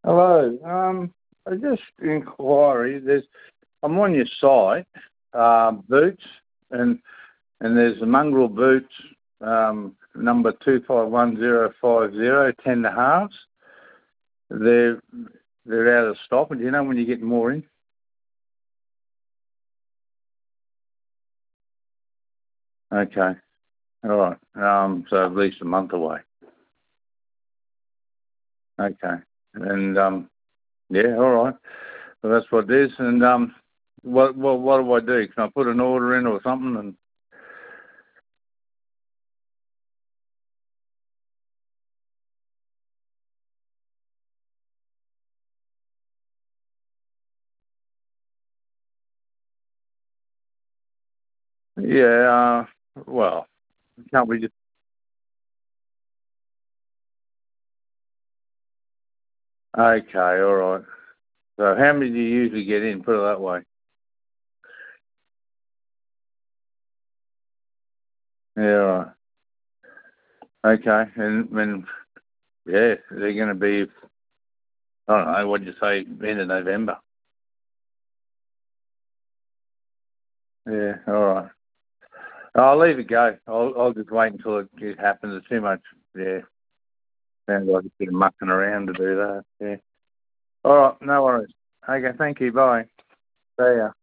Hello. I just inquiry. I'm on your site, boots, and there's the mongrel boots, number 251050, 10 and a halves. They're out of stock. Do you know when you get more in? Okay. All right. So at least a month away. Okay. And yeah. All right. Well, that's what it is. And what do I do? Can I put an order in or something? And yeah. Well, can't we just? Okay. All right. So how many do you usually get in? Put it that way. Yeah. Right. Okay. And yeah, they're going to be. I don't know. What did you say? End of November. Yeah. All right. I'll leave it go. I'll just wait until it happens. There's too much. Yeah. Sounds like a bit of mucking around to do that. Yeah. All right. No worries. Okay. Thank you. Bye. See ya.